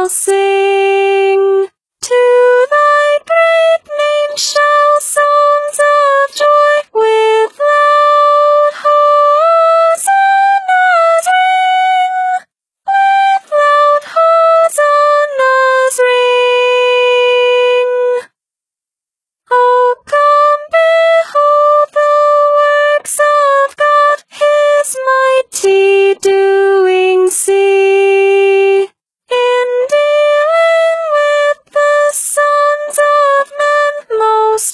shall sing. To thy great name shall songs of joy with loud hosannas ring. With loud hosannas ring. Oh, come behold the works of God, His mighty doing see. In dealing with the sons of men, most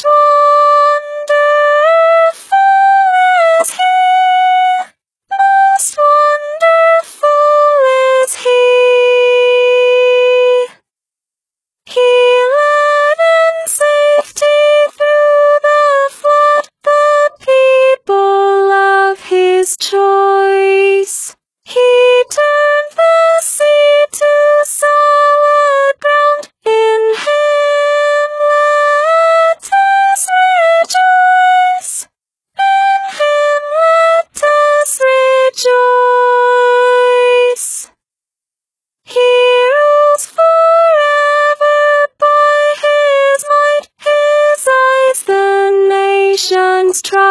wonderful is He. Most wonderful is He. He led in safety through the flood the people of His choice. He turned the sea to solid ground. In Him let us rejoice. In Him let us rejoice. He rules forever by His might. His eyes the nations try.